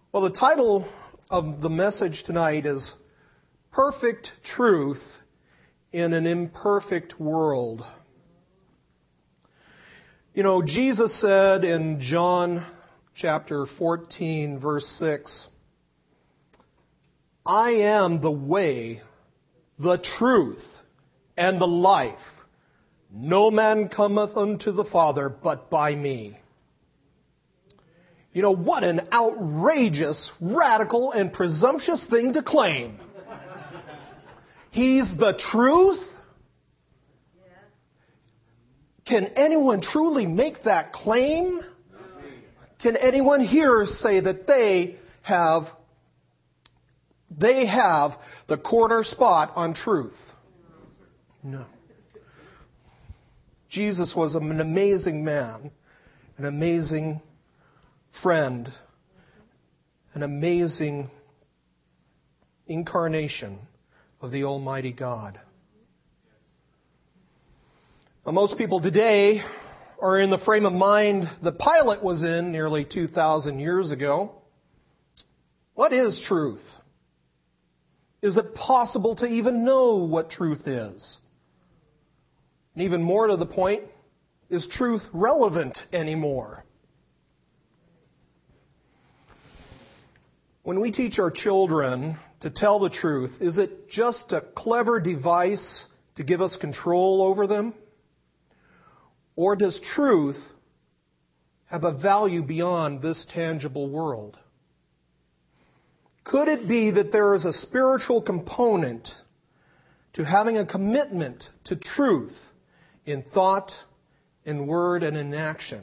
Well, the title of the message tonight is Perfect Truth in an Imperfect World. You know, Jesus said in John chapter 14, verse 6, I am the way, the truth, and the life. No man cometh unto the Father but by me. You know, what an outrageous, radical, and presumptuous thing to claim. He's the truth? Can anyone truly make that claim? Can anyone here say that they have the corner spot on truth? No. Jesus was an amazing man, an amazing friend, an amazing incarnation of the Almighty God. Now, most people today are in the frame of mind that Pilate was in nearly 2,000 years ago. What is truth? Is it possible to even know what truth is? And even more to the point, is truth relevant anymore? When we teach our children to tell the truth, is it just a clever device to give us control over them? Or does truth have a value beyond this tangible world? Could it be that there is a spiritual component to having a commitment to truth in thought, in word, and in action?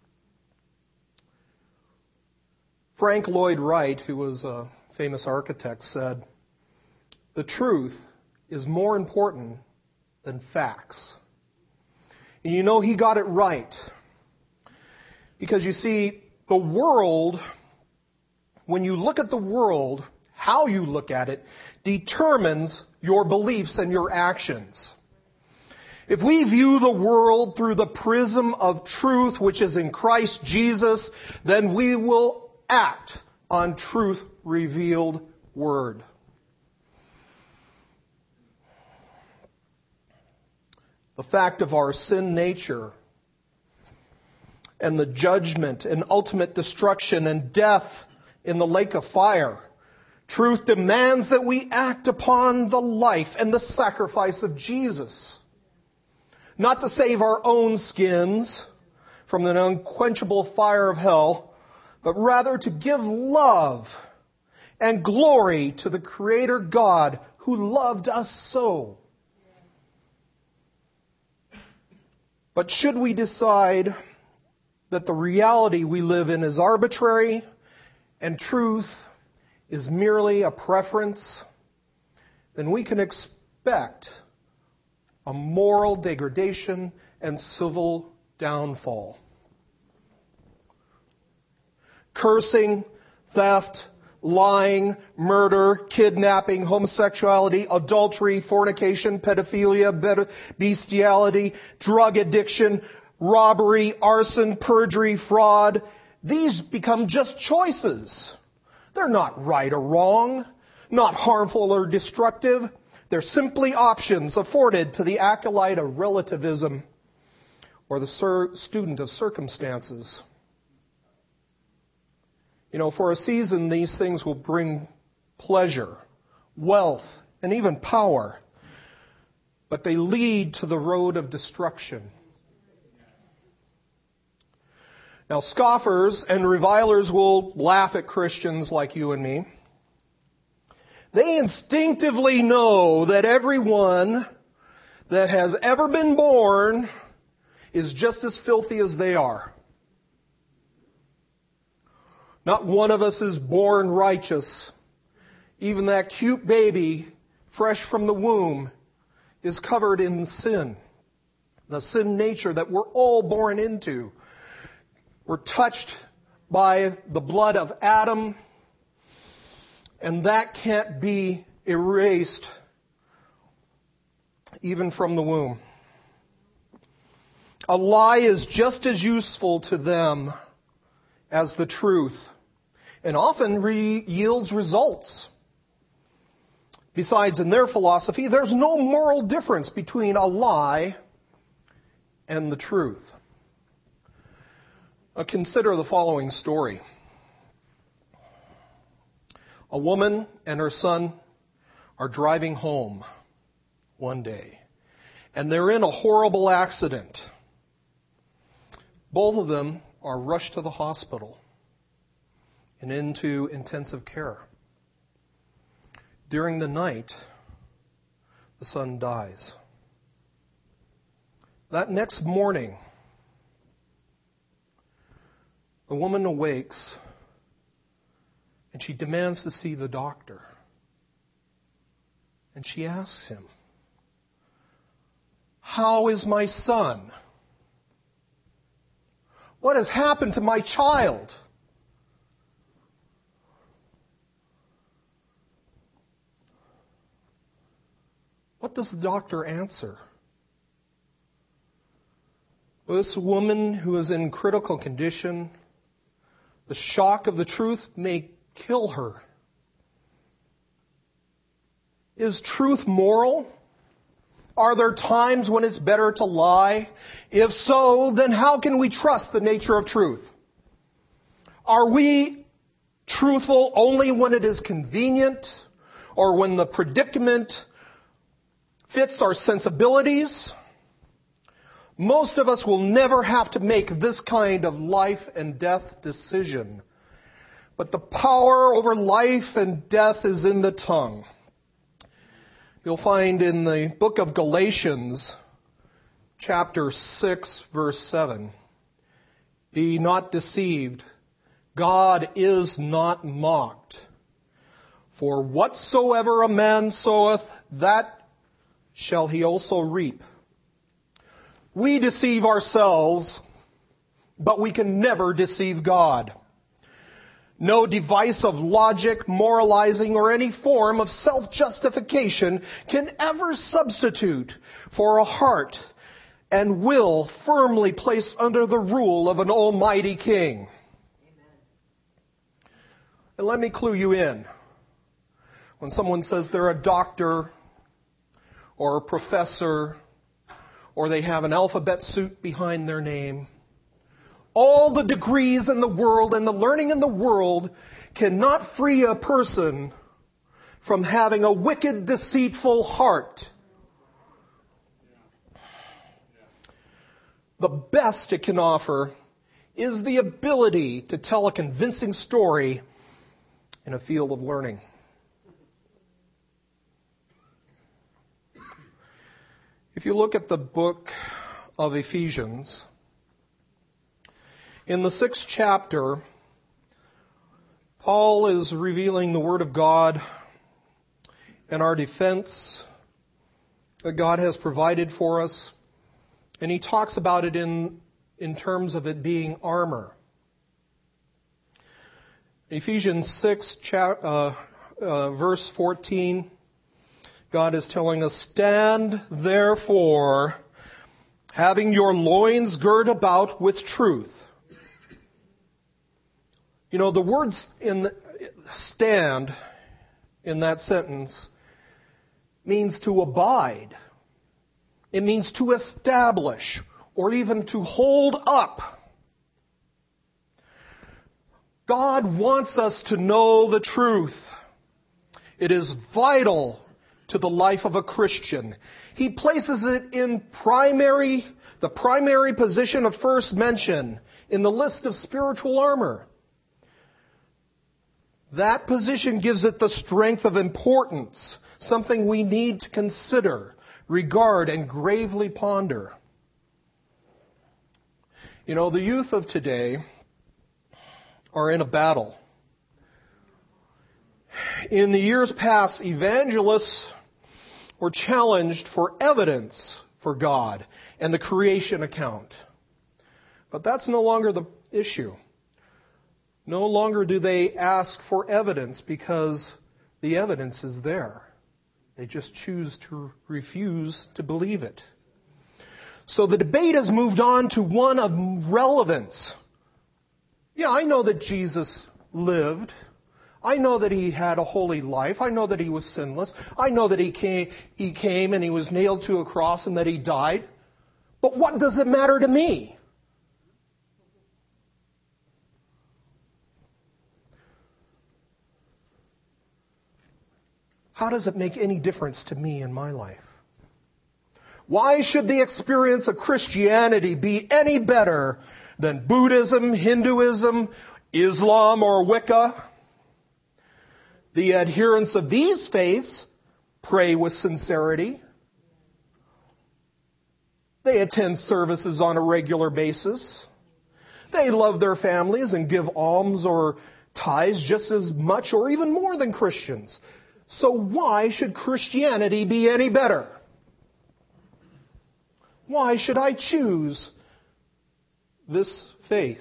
Frank Lloyd Wright, who was a famous architect, said, the truth is more important than facts. And you know, he got it right. Because you see, the world, when you look at the world, how you look at it, determines your beliefs and your actions. If we view the world through the prism of truth, which is in Christ Jesus, then we will act on truth revealed word. The fact of our sin nature and the judgment and ultimate destruction and death in the lake of fire. Truth demands that we act upon the life and the sacrifice of Jesus. Not to save our own skins from the unquenchable fire of hell, but rather to give love and glory to the Creator God who loved us so. But should we decide that the reality we live in is arbitrary and truth is merely a preference, then we can expect a moral degradation and civil downfall. Cursing, theft, lying, murder, kidnapping, homosexuality, adultery, fornication, pedophilia, bestiality, drug addiction, robbery, arson, perjury, fraud. These become just choices. They're not right or wrong, not harmful or destructive. They're simply options afforded to the acolyte of relativism or the student of circumstances. You know, for a season, these things will bring pleasure, wealth, and even power. But they lead to the road of destruction. Now, scoffers and revilers will laugh at Christians like you and me. They instinctively know that everyone that has ever been born is just as filthy as they are. Not one of us is born righteous. Even that cute baby, fresh from the womb, is covered in sin. The sin nature that we're all born into. We're touched by the blood of Adam, and that can't be erased even from the womb. A lie is just as useful to them as the truth. and often yields results. Besides, in their philosophy, there's no moral difference between a lie and the truth. Consider the following story. A woman and her son are driving home one day, and they're in a horrible accident. Both of them are rushed to the hospital and into intensive care. During the night, the son dies. That next morning, the woman awakes and she demands to see the doctor. And she asks him, "How is my son? What has happened to my child?" What does the doctor answer? This woman who is in critical condition, the shock of the truth may kill her. Is truth moral? Are there times when it's better to lie? If so, then how can we trust the nature of truth? Are we truthful only when it is convenient or when the predicament fits our sensibilities? Most of us will never have to make this kind of life and death decision. But the power over life and death is in the tongue. You'll find in the book of Galatians, chapter 6, verse 7, "Be not deceived, God is not mocked. For whatsoever a man soweth, that shall he also reap." We deceive ourselves, but we can never deceive God. No device of logic, moralizing, or any form of self-justification can ever substitute for a heart and will firmly placed under the rule of an almighty King. Amen. And let me clue you in. When someone says they're a doctor or a professor or they have an alphabet soup behind their name, all the degrees in the world and the learning in the world cannot free a person from having a wicked, deceitful heart. The best it can offer is the ability to tell a convincing story in a field of learning. If you look at the book of Ephesians, in the 6th chapter, Paul is revealing the Word of God and our defense that God has provided for us. And he talks about it in terms of it being armor. Ephesians 6, verse 14, God is telling us, "Stand therefore, having your loins girt about with truth." You know, the words in stand in that sentence means to abide. It means to establish or even to hold up. God wants us to know the truth. It is vital to the life of a Christian. He places it in the primary position of first mention in the list of spiritual armor. That position gives it the strength of importance, something we need to consider, regard, and gravely ponder. You know, the youth of today are in a battle. In the years past, evangelists were challenged for evidence for God and the creation account. But that's no longer the issue. No longer do they ask for evidence because the evidence is there. They just choose to refuse to believe it. So the debate has moved on to one of relevance. Yeah, I know that Jesus lived. I know that he had a holy life. I know that he was sinless. I know that he came and he was nailed to a cross and that he died. But what does it matter to me? How does it make any difference to me in my life? Why should the experience of Christianity be any better than Buddhism, Hinduism, Islam, or Wicca? The adherents of these faiths pray with sincerity. They attend services on a regular basis. They love their families and give alms or tithes just as much or even more than Christians. So why should Christianity be any better? Why should I choose this faith?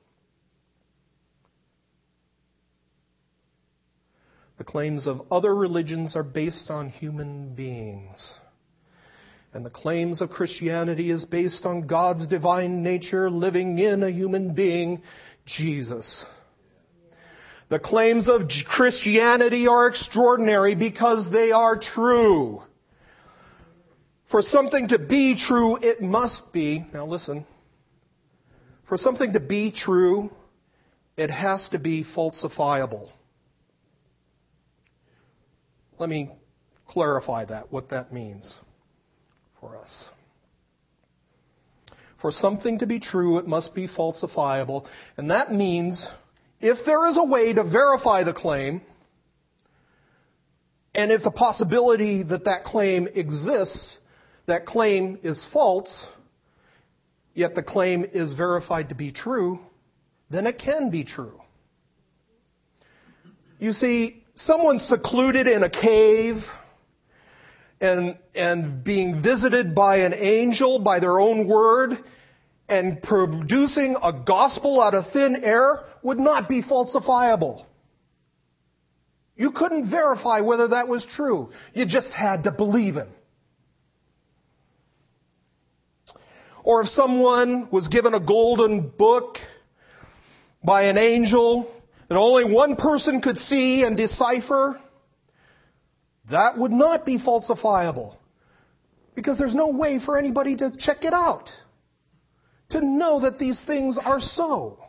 The claims of other religions are based on human beings. And the claims of Christianity is based on God's divine nature living in a human being, Jesus. The claims of Christianity are extraordinary because they are true. For something to be true, it must be, now listen, for something to be true, it has to be falsifiable. Let me clarify that, what that means for us. For something to be true, it must be falsifiable. And that means if there is a way to verify the claim, and if the possibility that that claim exists, that claim is false, yet the claim is verified to be true, then it can be true. You see, someone secluded in a cave and being visited by an angel by their own word and producing a gospel out of thin air would not be falsifiable. You couldn't verify whether that was true. You just had to believe him. Or if someone was given a golden book by an angel that only one person could see and decipher, that would not be falsifiable. Because there's no way for anybody to check it out, to know that these things are so.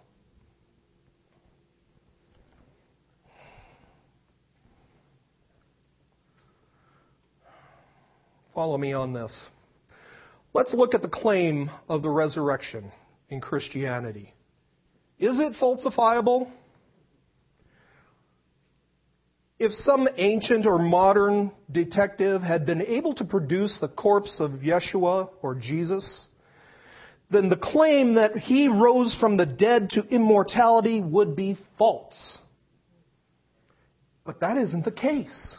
Follow me on this. Let's look at the claim of the resurrection in Christianity. Is it falsifiable? If some ancient or modern detective had been able to produce the corpse of Yeshua or Jesus, then the claim that he rose from the dead to immortality would be false. But that isn't the case.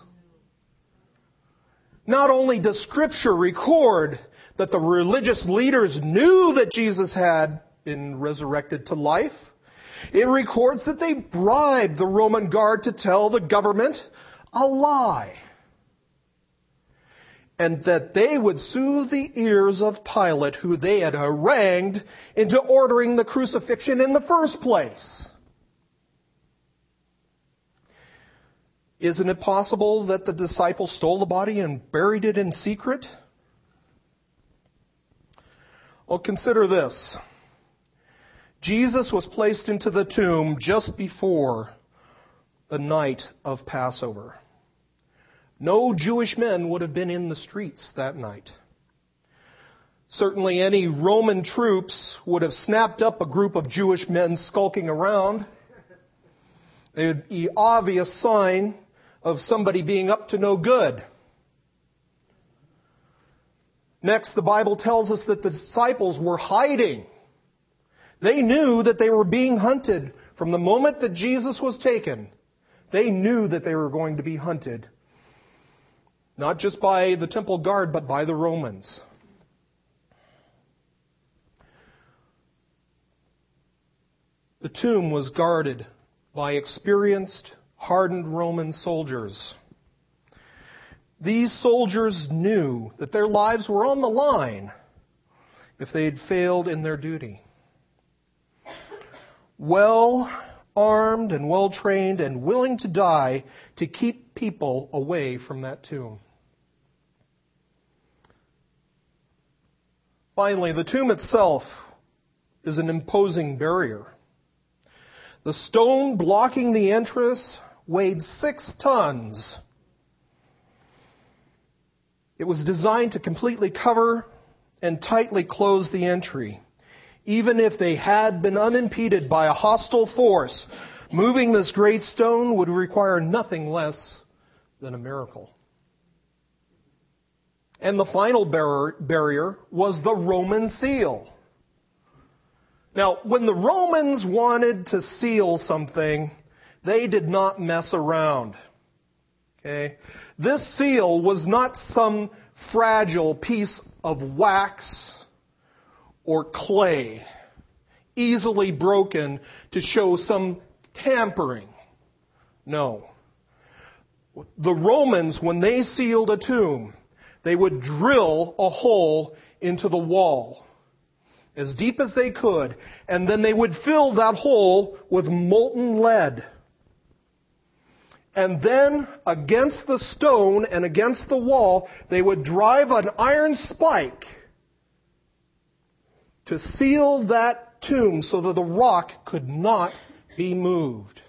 Not only does Scripture record that the religious leaders knew that Jesus had been resurrected to life, it records that they bribed the Roman guard to tell the government a lie. And that they would soothe the ears of Pilate, who they had harangued into ordering the crucifixion in the first place. Isn't it possible that the disciples stole the body and buried it in secret? Well, consider this. Jesus was placed into the tomb just before the night of Passover. No Jewish men would have been in the streets that night. Certainly any Roman troops would have snapped up a group of Jewish men skulking around. It would be an obvious sign of somebody being up to no good. Next, the Bible tells us that the disciples were hiding. They knew that they were being hunted from the moment that Jesus was taken. They knew that they were going to be hunted. Not just by the temple guard, but by the Romans. The tomb was guarded by experienced, hardened Roman soldiers. These soldiers knew that their lives were on the line if they had failed in their duty. Well armed and well-trained and willing to die to keep people away from that tomb. Finally, the tomb itself is an imposing barrier. The stone blocking the entrance weighed 6 tons. It was designed to completely cover and tightly close the entry. Even if they had been unimpeded by a hostile force, moving this great stone would require nothing less than a miracle. And the final barrier was the Roman seal. Now, when the Romans wanted to seal something, they did not mess around. Okay? This seal was not some fragile piece of wax or clay, easily broken to show some tampering. No. The Romans, when they sealed a tomb, they would drill a hole into the wall as deep as they could, and then they would fill that hole with molten lead. And then against the stone and against the wall, they would drive an iron spike to seal that tomb so that the rock could not be moved.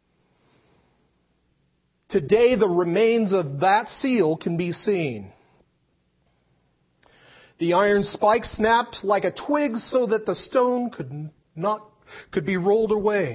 Today, the remains of that seal can be seen. The iron spike snapped like a twig so that the stone could be rolled away.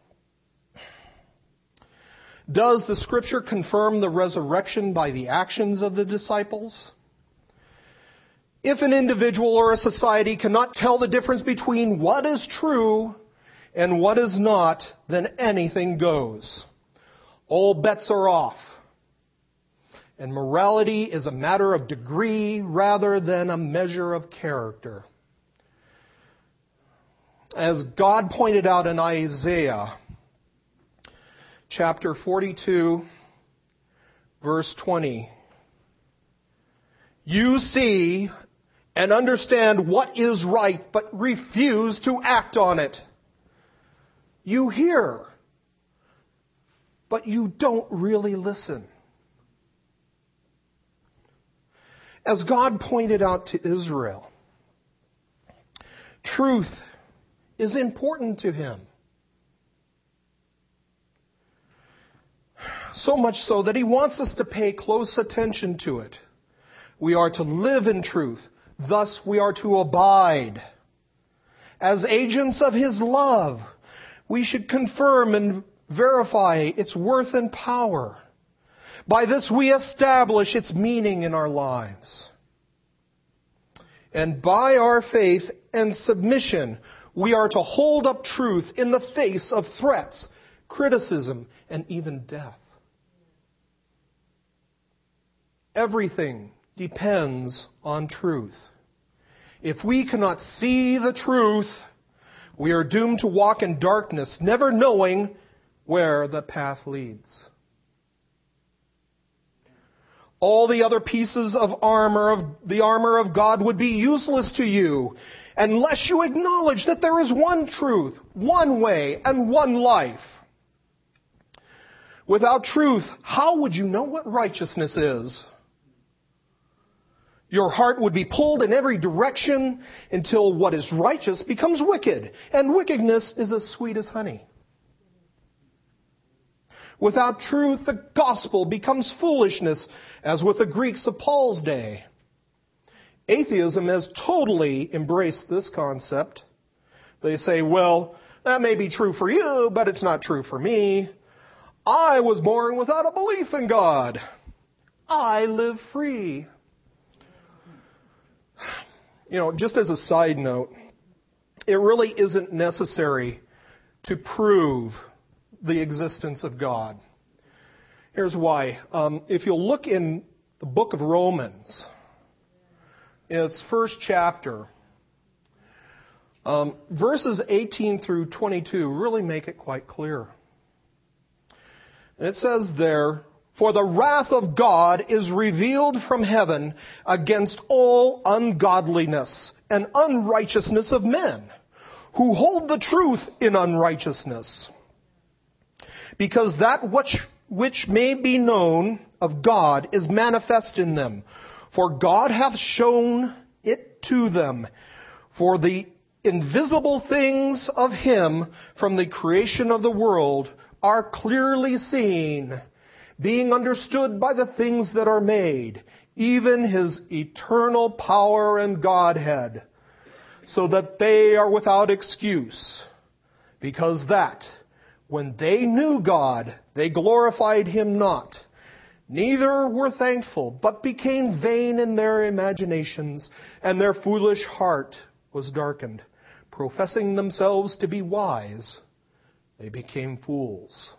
Does the Scripture confirm the resurrection by the actions of the disciples? If an individual or a society cannot tell the difference between what is true and what is not, then anything goes. All bets are off. And morality is a matter of degree rather than a measure of character. As God pointed out in Isaiah, chapter 42, verse 20, you see and understand what is right, but refuse to act on it. You hear, but you don't really listen. As God pointed out to Israel, truth is important to Him. So much so that He wants us to pay close attention to it. We are to live in truth. Thus we are to abide. As agents of His love, we should confirm and verify its worth and power. By this we establish its meaning in our lives. And by our faith and submission, we are to hold up truth in the face of threats, criticism, and even death. Everything depends on truth. If we cannot see the truth, we are doomed to walk in darkness, never knowing where the path leads. All the other pieces of the armor of God would be useless to you unless you acknowledge that there is one truth, one way, and one life. Without truth, how would you know what righteousness is? Your heart would be pulled in every direction until what is righteous becomes wicked, and wickedness is as sweet as honey. Without truth, the gospel becomes foolishness, as with the Greeks of Paul's day. Atheism has totally embraced this concept. They say, well, that may be true for you, but it's not true for me. I was born without a belief in God. I live free. Just as a side note, it really isn't necessary to prove the existence of God. Here's why. If you'll look in the book of Romans, in its first chapter, verses 18 through 22 really make it quite clear. And it says there, for the wrath of God is revealed from heaven against all ungodliness and unrighteousness of men, who hold the truth in unrighteousness. because that which may be known of God is manifest in them. For God hath shown it to them. For the invisible things of Him from the creation of the world are clearly seen, being understood by the things that are made, even His eternal power and Godhead, so that they are without excuse. Because that, when they knew God, they glorified Him not, neither were thankful, but became vain in their imaginations, and their foolish heart was darkened. Professing themselves to be wise, they became fools.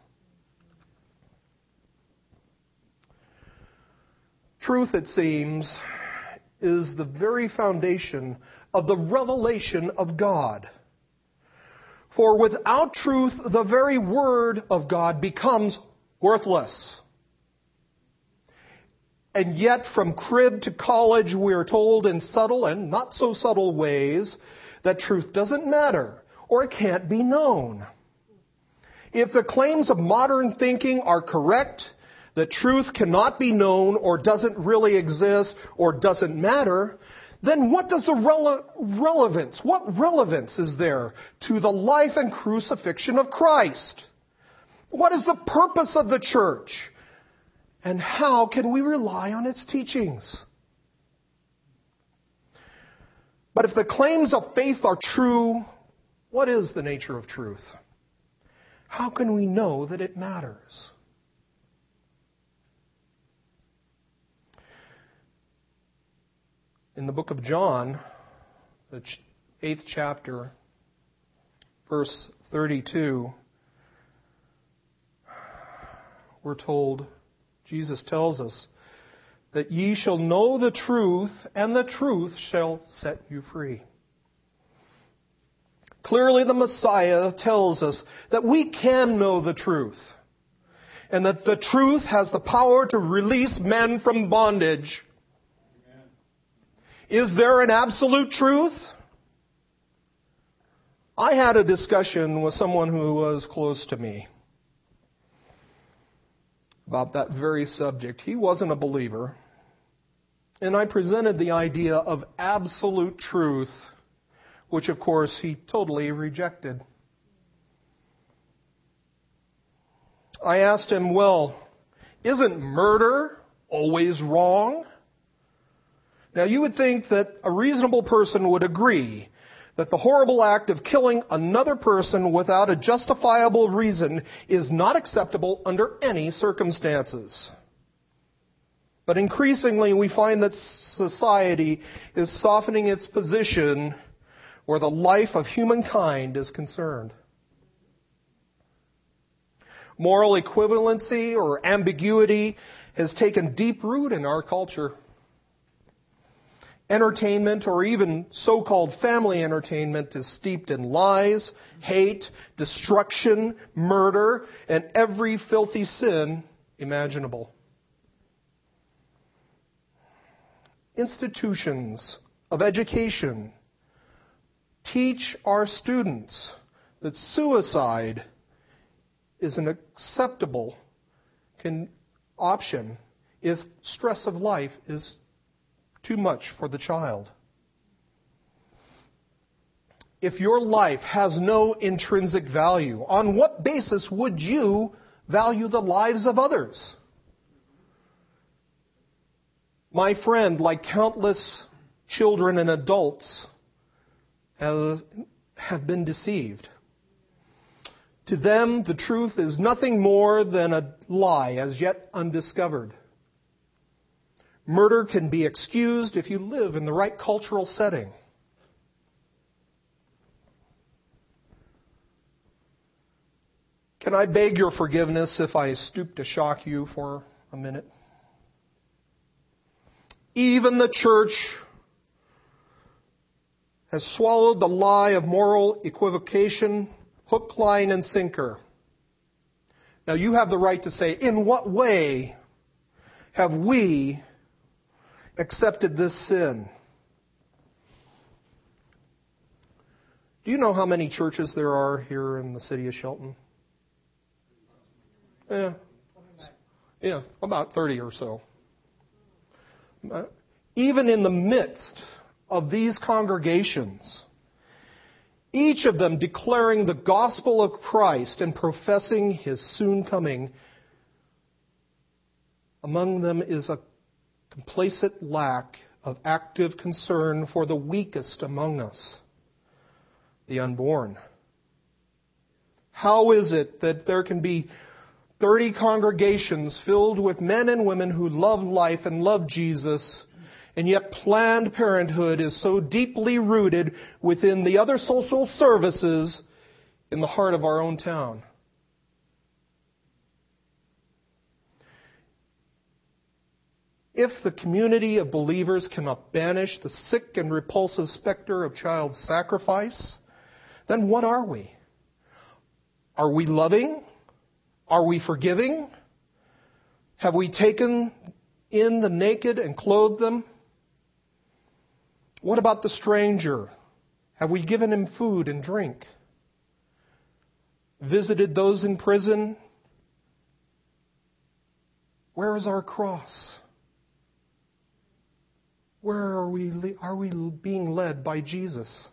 Truth, it seems, is the very foundation of the revelation of God. For without truth, the very word of God becomes worthless. And yet, from crib to college, we are told in subtle and not so subtle ways that truth doesn't matter, or it can't be known. If the claims of modern thinking are correct, that truth cannot be known, or doesn't really exist, or doesn't matter, then what does the what relevance is there to the life and crucifixion of Christ? What is the purpose of the church? And how can we rely on its teachings? But if the claims of faith are true, what is the nature of truth? How can we know that it matters? In the book of John, the 8th chapter, verse 32, we're told, Jesus tells us, that ye shall know the truth, and the truth shall set you free. Clearly, the Messiah tells us that we can know the truth, and that the truth has the power to release men from bondage. Amen. Is there an absolute truth? I had a discussion with someone who was close to me about that very subject. He wasn't a believer. And I presented the idea of absolute truth, which of course he totally rejected. I asked him, well, isn't murder always wrong? Now you would think that a reasonable person would agree that the horrible act of killing another person without a justifiable reason is not acceptable under any circumstances. But increasingly we find that society is softening its position where the life of humankind is concerned. Moral equivalency or ambiguity has taken deep root in our culture. Entertainment, or even so-called family entertainment, is steeped in lies, hate, destruction, murder, and every filthy sin imaginable. Institutions of education teach our students that suicide is an acceptable option if stress of life is too much for the child. If your life has no intrinsic value, on what basis would you value the lives of others? My friend, like countless children and adults, have been deceived. To them, the truth is nothing more than a lie as yet undiscovered. Murder can be excused if you live in the right cultural setting. Can I beg your forgiveness if I stoop to shock you for a minute? Even the church has swallowed the lie of moral equivocation, hook, line, and sinker. Now you have the right to say, in what way have we accepted this sin? Do you know how many churches there are here in the city of Shelton? About 30 or so. Even in the midst of these congregations, each of them declaring the gospel of Christ and professing His soon coming, among them is a complacent lack of active concern for the weakest among us, the unborn. How is it that there can be 30 congregations filled with men and women who love life and love Jesus, and yet Planned Parenthood is so deeply rooted within the other social services in the heart of our own town? If the community of believers cannot banish the sick and repulsive specter of child sacrifice, then what are we? Are we loving? Are we forgiving? Have we taken in the naked and clothed them? What about the stranger? Have we given him food and drink? Visited those in prison? Where is our cross? Where are we being led by Jesus?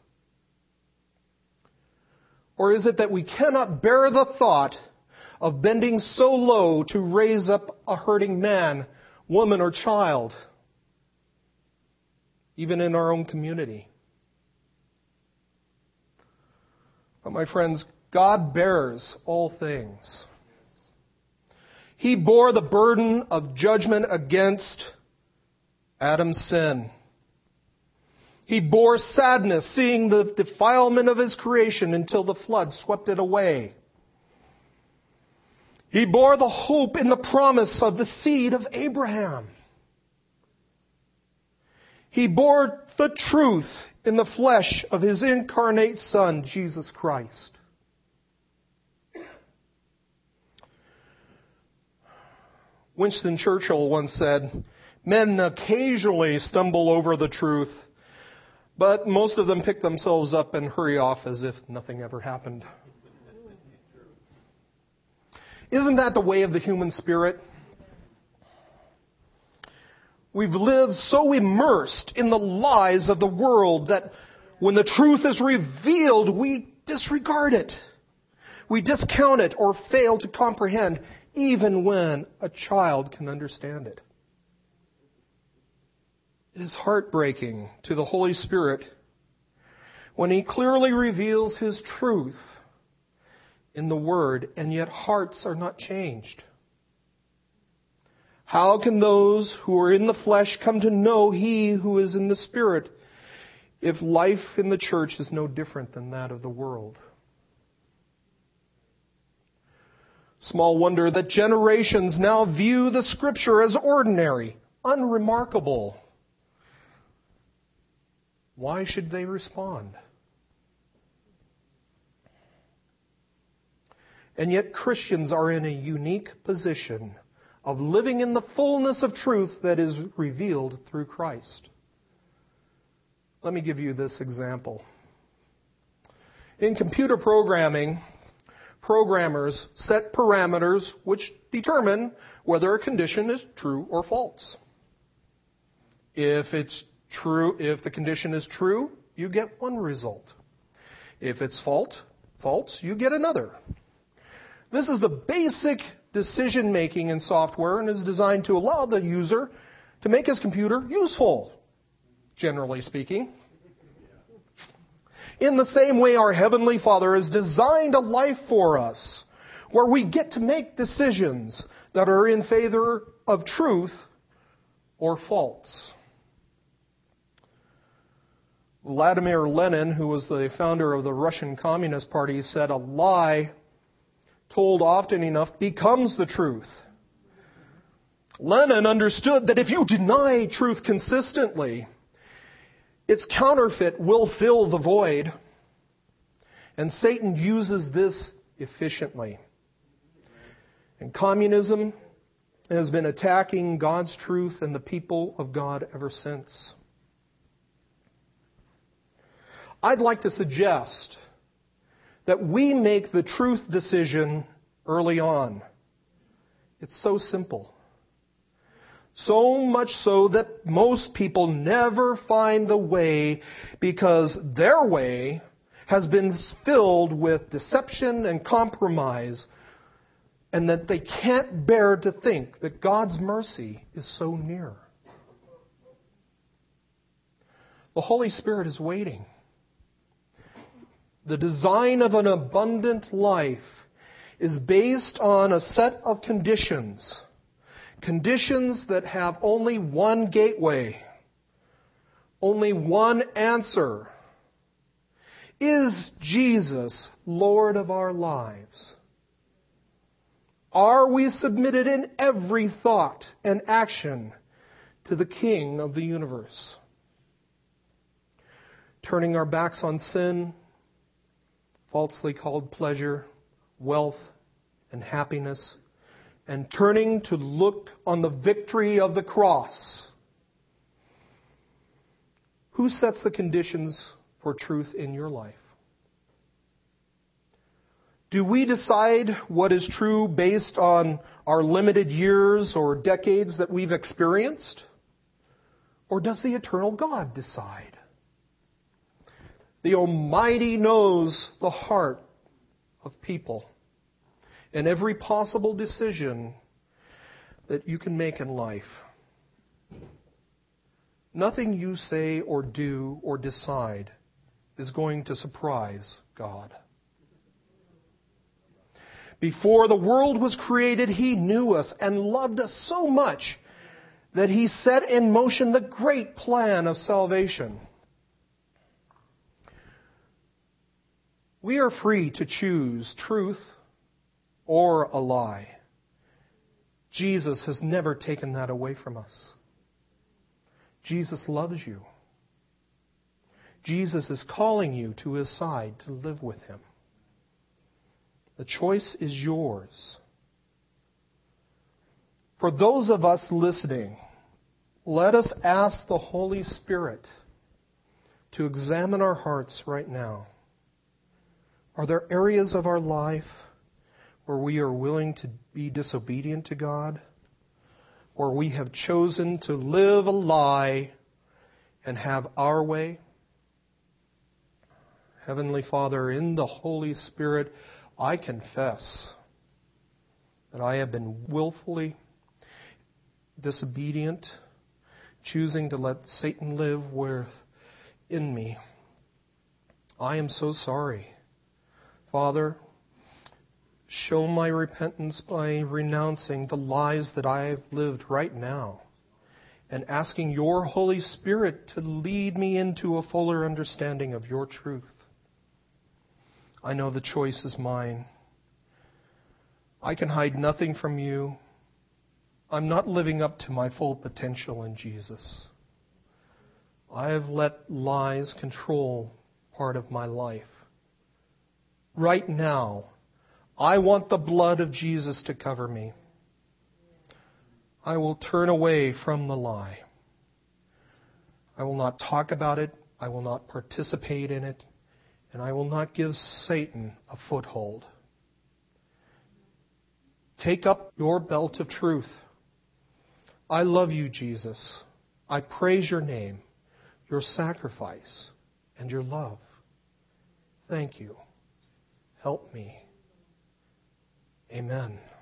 Or is it that we cannot bear the thought of bending so low to raise up a hurting man, woman, or child, even in our own community? But my friends, God bears all things. He bore the burden of judgment against Adam's sin. He bore sadness seeing the defilement of His creation until the flood swept it away. He bore the hope in the promise of the seed of Abraham. He bore the truth in the flesh of His incarnate Son, Jesus Christ. Winston Churchill once said, "Men occasionally stumble over the truth, but most of them pick themselves up and hurry off as if nothing ever happened." Isn't that the way of the human spirit? We've lived so immersed in the lies of the world that when the truth is revealed, we disregard it. We discount it or fail to comprehend, even when a child can understand it. It is heartbreaking to the Holy Spirit when He clearly reveals His truth in the Word, and yet hearts are not changed. How can those who are in the flesh come to know He who is in the Spirit if life in the church is no different than that of the world? Small wonder that generations now view the Scripture as ordinary, unremarkable. Why should they respond? And yet Christians are in a unique position of living in the fullness of truth that is revealed through Christ. Let me give you this example. In computer programming, programmers set parameters which determine whether a condition is true or false. If the condition is true, you get one result. If it's false, you get another. This is the basic decision making in software and is designed to allow the user to make his computer useful, generally speaking. In the same way, our Heavenly Father has designed a life for us where we get to make decisions that are in favor of truth or false. Vladimir Lenin, who was the founder of the Russian Communist Party, said, "A lie told often enough becomes the truth." Lenin understood that if you deny truth consistently, its counterfeit will fill the void. And Satan uses this efficiently. And communism has been attacking God's truth and the people of God ever since. I'd like to suggest that we make the truth decision early on. It's so simple. So much so that most people never find the way because their way has been filled with deception and compromise, and that they can't bear to think that God's mercy is so near. The Holy Spirit is waiting. The design of an abundant life is based on a set of conditions. Conditions that have only one gateway, only one answer. Is Jesus Lord of our lives? Are we submitted in every thought and action to the King of the universe? Turning our backs on sin, falsely called pleasure, wealth, and happiness, and turning to look on the victory of the cross. Who sets the conditions for truth in your life? Do we decide what is true based on our limited years or decades that we've experienced? Or does the eternal God decide? The Almighty knows the heart of people and every possible decision that you can make in life. Nothing you say or do or decide is going to surprise God. Before the world was created, He knew us and loved us so much that He set in motion the great plan of salvation. We are free to choose truth or a lie. Jesus has never taken that away from us. Jesus loves you. Jesus is calling you to His side to live with Him. The choice is yours. For those of us listening, let us ask the Holy Spirit to examine our hearts right now. Are there areas of our life where we are willing to be disobedient to God? Where we have chosen to live a lie and have our way? Heavenly Father, in the Holy Spirit, I confess that I have been willfully disobedient, choosing to let Satan live within me. I am so sorry. Father, show my repentance by renouncing the lies that I have lived right now and asking your Holy Spirit to lead me into a fuller understanding of your truth. I know the choice is mine. I can hide nothing from you. I'm not living up to my full potential in Jesus. I have let lies control part of my life. Right now, I want the blood of Jesus to cover me. I will turn away from the lie. I will not talk about it. I will not participate in it. And I will not give Satan a foothold. Take up your belt of truth. I love you, Jesus. I praise your name, your sacrifice, and your love. Thank you. Help me. Amen.